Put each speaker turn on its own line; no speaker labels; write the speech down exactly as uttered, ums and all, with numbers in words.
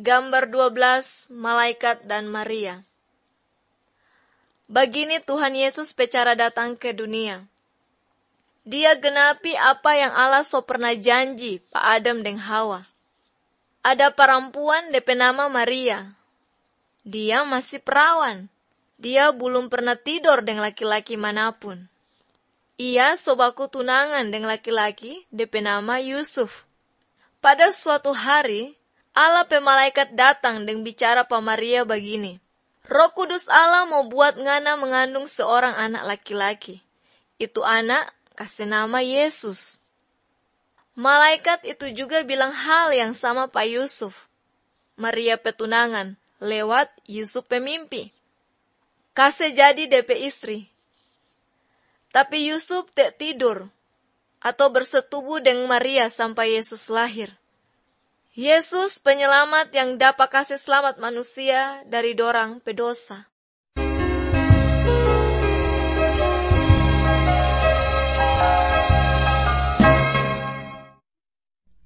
Gambar dua belas, Malaikat dan Maria. Begini Tuhan Yesus bicara datang ke dunia. Dia genapi apa yang Allah so pernah janji pa Adam dan Hawa. Ada perempuan D P nama Maria. Dia masih perawan. Dia belum pernah tidur dengan laki-laki manapun. Ia sobaku tunangan dengan laki-laki D P nama Yusuf. Pada suatu hari, Allah pe malaikat datang dan bicara pa Maria begini. Roh Kudus Allah mau buat ngana mengandung seorang anak laki-laki. Itu anak kasih nama Yesus. Malaikat itu juga bilang hal yang sama pa Yusuf. Maria petunangan lewat Yusuf pemimpi. Kasih jadi D P istri. Tapi Yusuf tak tidur atau bersetubuh dengan Maria sampai Yesus lahir. Yesus penyelamat yang dapat kasih selamat manusia dari dorang pedosa.